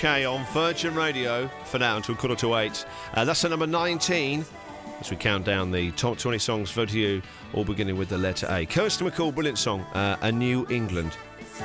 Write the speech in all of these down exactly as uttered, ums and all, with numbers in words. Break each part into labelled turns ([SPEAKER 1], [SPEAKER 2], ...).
[SPEAKER 1] K on Virgin Radio for now until quarter to eight. Uh, that's at number nineteen as we count down the top twenty songs voted to you, all beginning with the letter A. Kirsty MacColl, brilliant song, uh, A New England.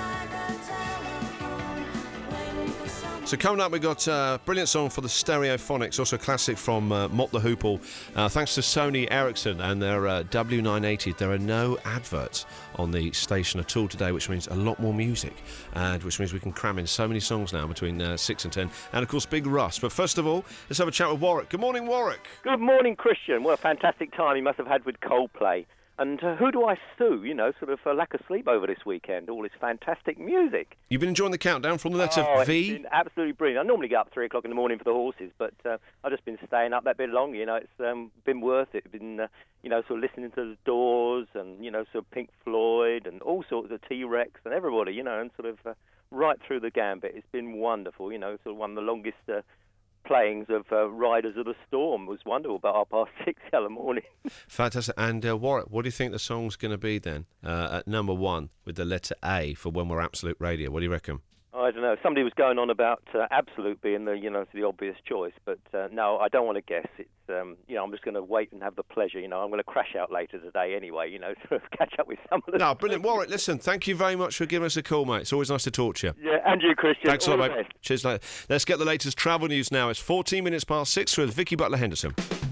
[SPEAKER 1] So coming up, we've got a uh, brilliant song for the Stereophonics, also a classic from uh, Mott the Hoople. Uh, thanks to Sony Ericsson and their uh, W nine eighty, there are no adverts on the station at all today, which means a lot more music, and which means we can cram in so many songs now between uh, six and ten, and of course Big Russ. But first of all, let's have a chat with Warwick. Good morning, Warwick.
[SPEAKER 2] Good morning, Christian. What a fantastic time you must have had with Coldplay. And uh, who do I sue, you know, sort of for lack of sleep over this weekend? All this fantastic music.
[SPEAKER 1] You've been enjoying the countdown from the letter
[SPEAKER 2] oh,
[SPEAKER 1] V?
[SPEAKER 2] It's been absolutely brilliant. I normally get up three o'clock in the morning for the horses, but uh, I've just been staying up that bit longer, you know. It's um, been worth it. Been, uh, you know, sort of listening to the Doors and, you know, sort of Pink Floyd and all sorts of T-Rex and everybody, you know, and sort of uh, right through the gambit. It's been wonderful, you know, sort of one of the longest uh, playings of uh, Riders of the Storm. Was wonderful, about half past six in the morning.
[SPEAKER 1] Fantastic. And uh, Warwick, what do you think the song's going to be then uh, at number one with the letter A for When We're Absolute Radio? What do you reckon?
[SPEAKER 2] I don't know. Somebody was going on about uh, Absolute being the, you know, the obvious choice, but uh, no, I don't want to guess. It's, um, you know, I'm just going to wait and have the pleasure. You know, I'm going to crash out later today anyway. You know, to catch up with some of the.
[SPEAKER 1] No, brilliant, Warwick. Listen, thank you very much for giving us a call, mate. It's always nice to talk to you.
[SPEAKER 2] Yeah, and you, Christian.
[SPEAKER 1] Thanks a
[SPEAKER 2] All
[SPEAKER 1] lot,
[SPEAKER 2] the
[SPEAKER 1] mate.
[SPEAKER 2] best.
[SPEAKER 1] Cheers, mate. Let's get the latest travel news now. It's fourteen minutes past six with Vicky Butler Henderson.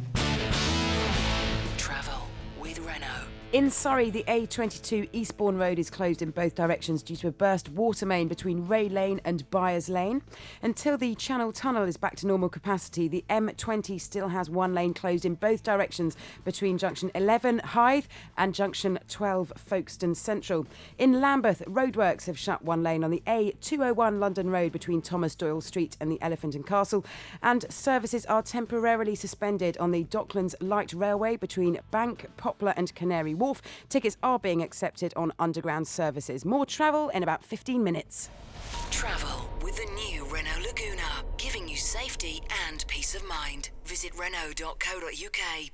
[SPEAKER 3] In Surrey, the A twenty-two Eastbourne Road is closed in both directions due to a burst water main between Ray Lane and Byers Lane. Until the Channel Tunnel is back to normal capacity, the M twenty still has one lane closed in both directions between junction eleven Hythe and junction twelve Folkestone Central. In Lambeth, roadworks have shut one lane on the A two oh one London Road between Thomas Doyle Street and the Elephant and Castle, and services are temporarily suspended on the Docklands Light Railway between Bank, Poplar and Canary Wharf. Tickets are being accepted on underground services. More travel in about fifteen minutes.
[SPEAKER 4] Travel with the new Renault Laguna, giving you safety and peace of mind. Visit Renault dot co dot uk.